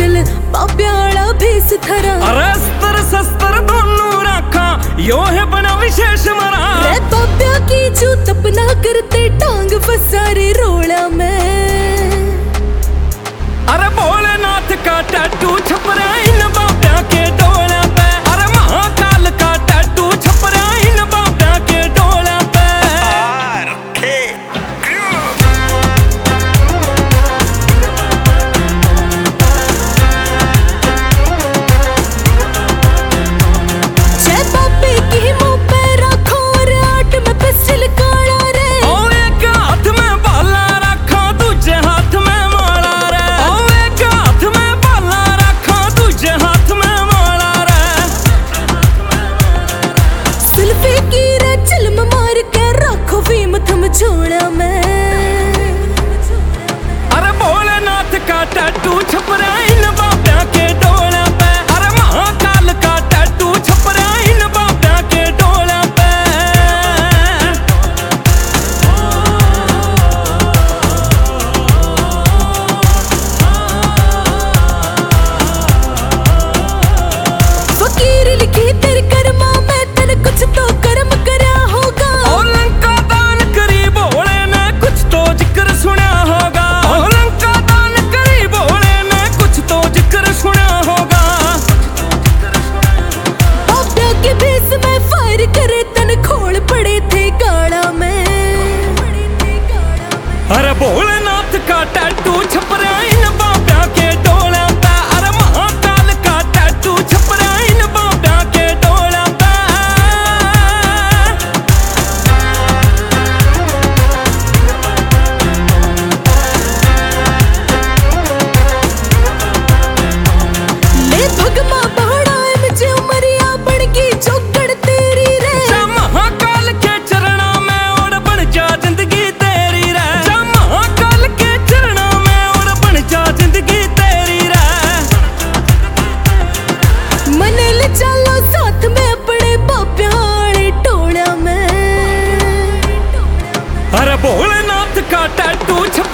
चल बाब्याला भेस थरा। अरे अस्तर शस्त्र दोनों रखा यो है बना विशेष मरा। रे बाब्या की जो तपना करते टांग फसारे रोड़ा में। अरे भोलेनाथ का टैटू छप रहा इन बाब्या के डोले पे। अरे महाकाल का टैटू छप रहा इन बाब्या के डोले पे। जय बाबे की मुंह पे रखो और आट में पिस्टल काला रे। ओ एक हाथ में बाला रखा दूजे हाथ में माला रे। ओ एक हाथ में बाला रखा दूजे हाथ में माला रे। सेल्फी की रे चिल्म मार के रखो भीम थम छोड़ा में। अरे भोलेनाथ का टैटू छप रहा इन बाब्या के डोले पे। अरे महाकाल का टैटू छप रहा इन बाब्या के डोले पे। फकीर लिखी तेरे कर्मा में तने कुछ तो कर्म करा होगा। और लंका दान करी भोले ने कुछ तो जिक्र सुना होगा। और लंका दान करी भोले ने कुछ तो जिक्र सुना होगा। बाब्या के भेस में फायर करे तन खोल पड़े थे गाड़ा में। अरे भोलेनाथ का टैटू छप रहा इन बाब्या के डोले पे। अरे महाकाल का टैटू छप रहा इन बाब्या के डोले पे। ले भगमा बहड़ा मुझे उमरिया बन की चौकड़ तेरी रे। जा महाकाल के चरणा में और बन जा जिंदगी तेरी रे। जा महाकाल के चरणा में और बन जा जिंदगी तेरी रे। मने ले चलो साथ में अपने बाब्याले टोला में। अरे भोलेनाथ का टैटू छप